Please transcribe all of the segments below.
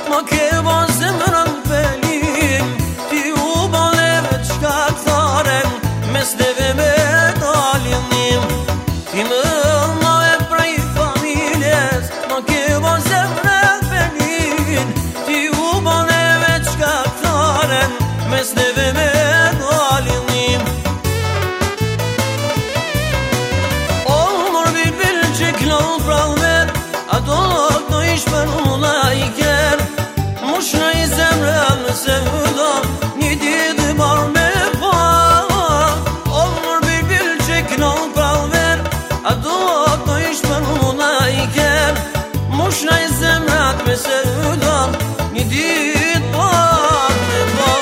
Ma ke zemrën pelim, ti u baleve qka këtharen, mes neve me dalinim. Ti më mave prej familjes, ma ke zemrën pelim, ti u baleve qka këtharen, mes neve me dalinim. O mor bilbil që klon pralver, a do ish për muna i ker, mush në i zemrën në sevda, një ditë bar me pa. O mor bilbil që klon pralver, a do ish për muna i ker, mush në i zemrën me sevda, një ditë bar me pa.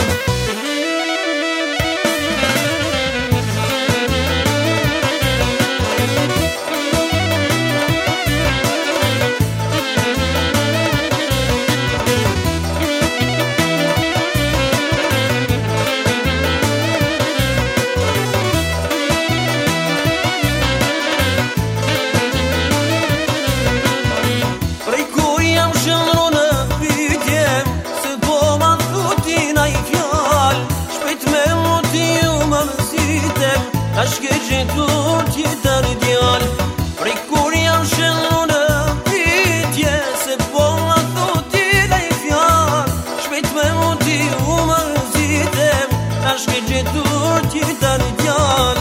Tash ke gjetur tjetër djal, prej kur jam shëllu në pitje, se po ma thoti dhe i fjall, shpejt me muti u më rëzitem. Tash ke gjetur tjetër djal.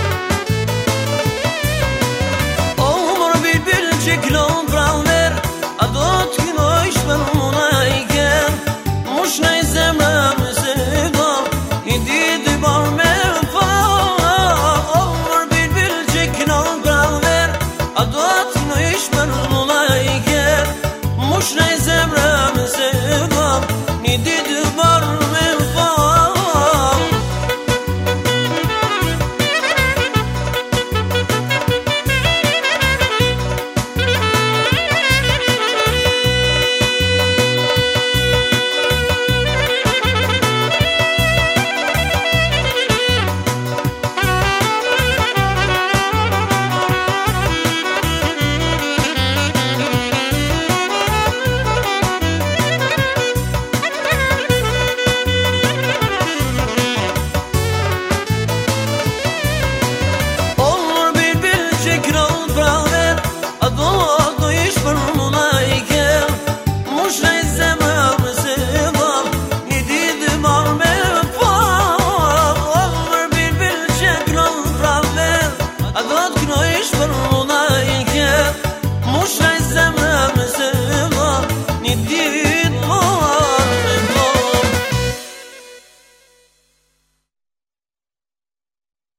O mor bilbil që klon pralver, a do t'knojsh për muna i ker, mush në i zemrë me sevda, një ditë bar me pa. A do t'no ish për muna i ker, mush në i zemrë me sevda, një ditë bar me pa. But